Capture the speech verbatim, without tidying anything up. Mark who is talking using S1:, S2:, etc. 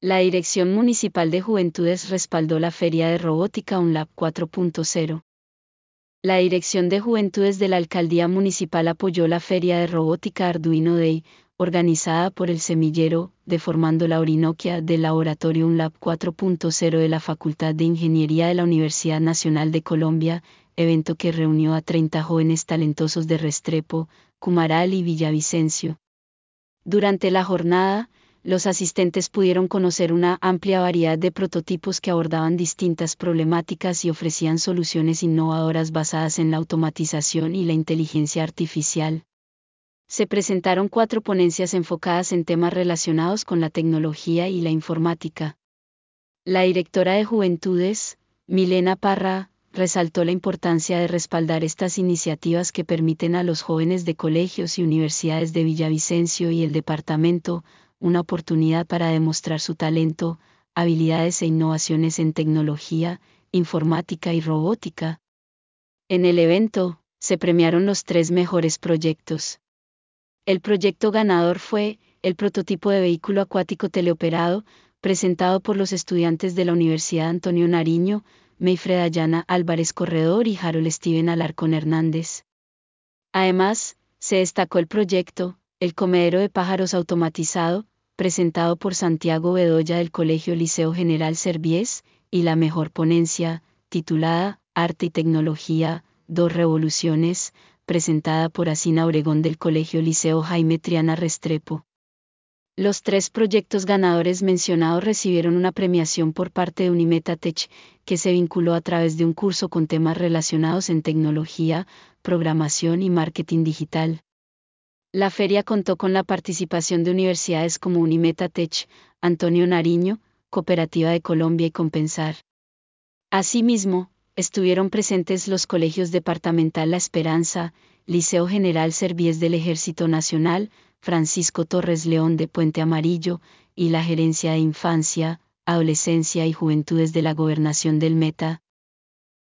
S1: La Dirección Municipal de Juventudes respaldó la Feria de Robótica UNLAB cuatro punto cero. La Dirección de Juventudes de la Alcaldía Municipal apoyó la Feria de Robótica Arduino Day, organizada por el Semillero de Formando la Orinoquia del Laboratorio UNLAB cuatro punto cero de la Facultad de Ingeniería de la Universidad Nacional de Colombia, evento que reunió a treinta jóvenes talentosos de Restrepo, Cumaral y Villavicencio. Durante la jornada, los asistentes pudieron conocer una amplia variedad de prototipos que abordaban distintas problemáticas y ofrecían soluciones innovadoras basadas en la automatización y la inteligencia artificial. Se presentaron cuatro ponencias enfocadas en temas relacionados con la tecnología y la informática. La directora de Juventudes, Milena Parra, resaltó la importancia de respaldar estas iniciativas que permiten a los jóvenes de colegios y universidades de Villavicencio y el departamento una oportunidad para demostrar su talento, habilidades e innovaciones en tecnología, informática y robótica. En el evento, se premiaron los tres mejores proyectos. El proyecto ganador fue el prototipo de vehículo acuático teleoperado, presentado por los estudiantes de la Universidad Antonio Nariño, Mayfred Ayana Álvarez Corredor y Harold Steven Alarcón Hernández. Además, se destacó el proyecto, el comedero de pájaros automatizado, presentado por Santiago Bedoya del Colegio Liceo General Serviés, y la mejor ponencia, titulada Arte y Tecnología, dos revoluciones, presentada por Asina Obregón del Colegio Liceo Jaime Triana Restrepo. Los tres proyectos ganadores mencionados recibieron una premiación por parte de Unimetatech, que se vinculó a través de un curso con temas relacionados en tecnología, programación y marketing digital. La feria contó con la participación de universidades como Unimetatech, Antonio Nariño, Cooperativa de Colombia y Compensar. Asimismo, estuvieron presentes los colegios departamental La Esperanza, Liceo General Serviés del Ejército Nacional, Francisco Torres León de Puente Amarillo, y la Gerencia de Infancia, Adolescencia y Juventudes de la Gobernación del Meta,